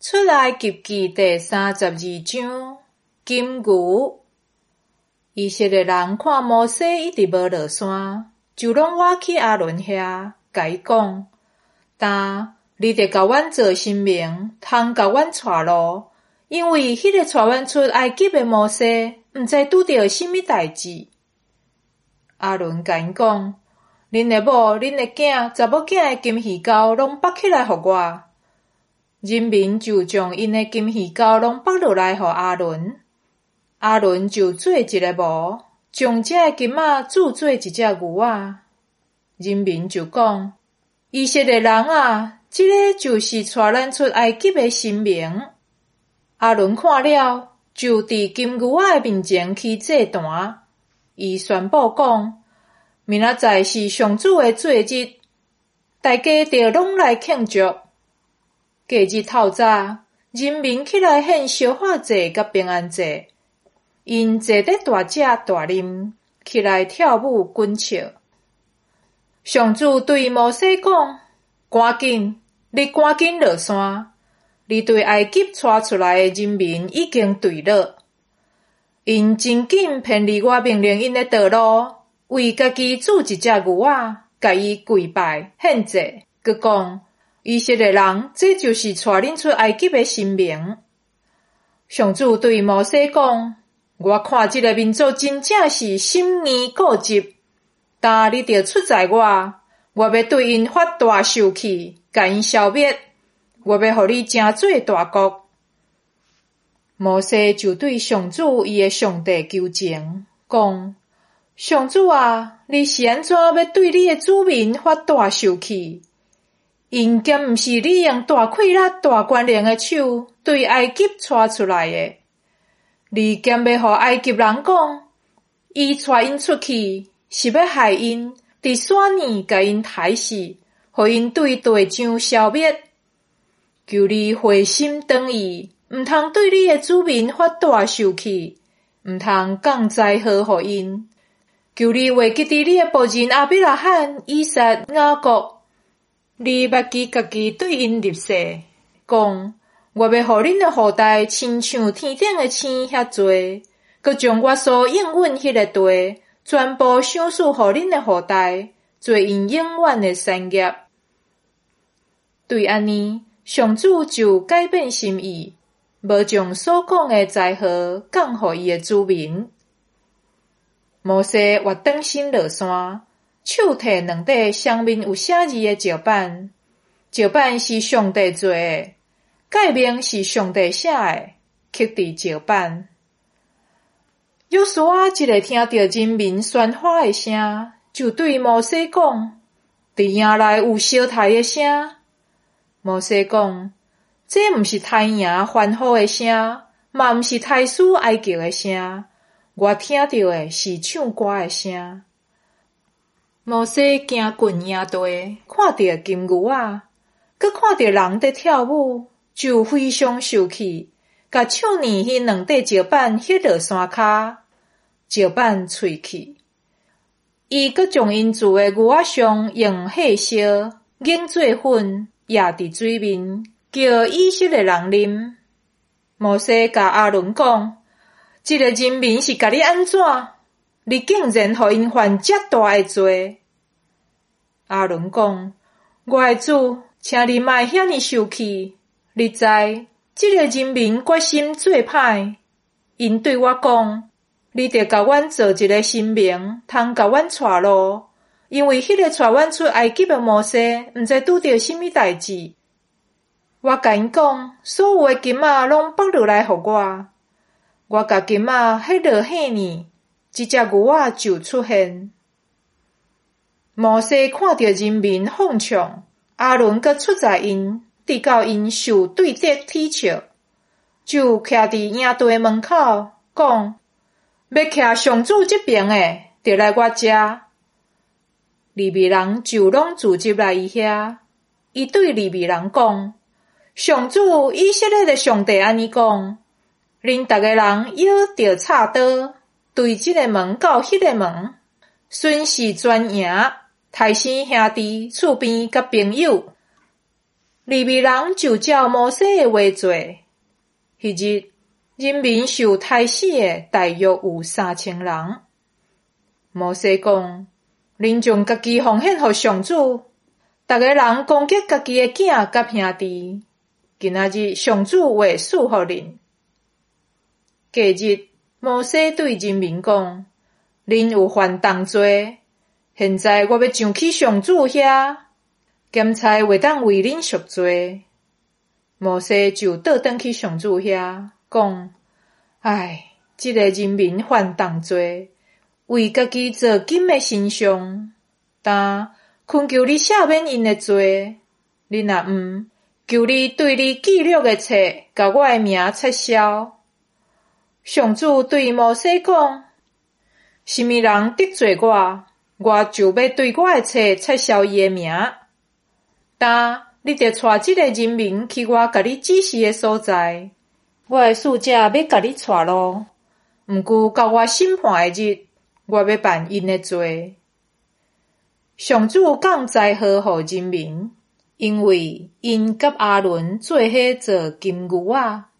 出埃及记第32章，金牛。以色列人看摩西一直无落山，就拢挖去亚伦遐，甲伊讲：但你得甲阮做新明，通甲阮带路，因为迄个带阮出埃及的摩西，毋知拄着甚物代志。亚伦甲因讲：恁的某、恁的囝、查某囝的金鱼钩拢绑起来互我。人民就将因的金鱼钩拢绑落来互亚伦。亚伦就做一个模，将这个金仔铸做一只牛仔。人民就讲：以色列人啊，这个就是带咱出埃及的新明。亚伦看了，就伫金牛仔的面前起祭坛。伊宣布讲：明仔载是上主的节日，大家着拢来庆祝。隔日透早，人民起来献烧化祭甲平安祭，因坐伫大食大啉，起来跳舞滚笑。上主对摩西讲：赶紧，你赶紧落山，你对埃及带出来的人民已经对了。因真紧偏离我命令因的道路，为家己铸一只牛仔，甲伊跪拜献祭，佮讲：以色列人，这就是带恁出埃及的新明。上主对摩西讲：我看这个民族真正是心硬固执，但你着出在我要对因发大受气，甲因消灭。我要互你成做大国。摩西就对上主伊的上帝求情，讲：上主啊，你是安怎要对你的子民发大受气？因兼毋是你用大气力、大权能的手对埃及带出来的。你兼要互埃及人讲，伊带因出去是要害因，伫山里甲因杀死，互因对地上消灭。求你回心转意，毋通对你的子民发大受气，毋通降灾祸互因。求你话记伫你的仆人亚伯拉罕、以撒、雅各。你捌记家己对因立誓，讲：我要互恁的后代亲像天顶的星遐多，佮将我所应允迄个地，全部赏赐互恁的后代，做因永远的产业。对安尼，上主就改变心意，无将所讲的灾祸降互伊的子民。摩西越转身落山，手摕两块上面有写字的石板，石板是上帝做的，界面是上帝写的，刻伫石板。约书亚一个听到人民喧哗的声，就对摩西讲：伫营内有烧台的声。摩西讲：这毋是太阳欢呼的声，嘛毋是太师哀叫的声，我听到的是唱歌的声。摩西行近营地，看到金牛仔，佮看到人在跳舞，就非常生气，甲手捻迄两块石板迄落山骹，石板碎去。伊佮将因做的牛仔上用火烧，研做粉，压伫水面，叫以色列人啉。摩西甲亚伦讲：这个人民是甲你安怎？你竟然互因犯遮大的罪！亚伦讲：我的主，请你莫遐尼生气。你知，这个人民决心做歹。因对我讲：你得甲阮做一个新明，通甲阮带路，因为迄个带阮出埃及的摩西，毋知拄着甚物代志。我甲因讲，所有的金仔拢绑落来互我。我甲金仔迄落遐呢，这只牛仔就出现。摩西看到人民放唱，亚伦佮出在因，直到因受对敌踢笑，就徛伫营地门口，讲：要徛上主这边的，就来我遮。利未人就拢聚集来伊遐，伊对利未人讲：上主以色列的上帝安尼讲：恁逐个人摇着插刀，对这个门到迄个门，顺势专赢，杀生兄弟、厝边甲朋友。 利未人就照摩西的话做。迄日，人民受杀死的大约有3000人。摩西讲：恁将家己奉献予上主，逐个人攻击家己的囝甲兄弟。今仔日上主会赐福恁。隔日，摩西对人民讲：恁有犯重罪，现在我要上去上主遐，检查袂当为恁赎罪。摩西就倒转去上主遐，讲：这个人民犯重罪，为家己做金的神像，但恳求你赦免因的罪。你若毋，求你对你记录的册，甲我的名撤销。上主对摩西讲：什么人得罪我，我就要对我的册撤销伊的名。但你得带这个人民去我甲你指示的所在，我的使者要甲你带路。毋过到我审判的日，我要办因的罪。上主降灾祸予人民，因为因甲阿伦做伙做金牛仔。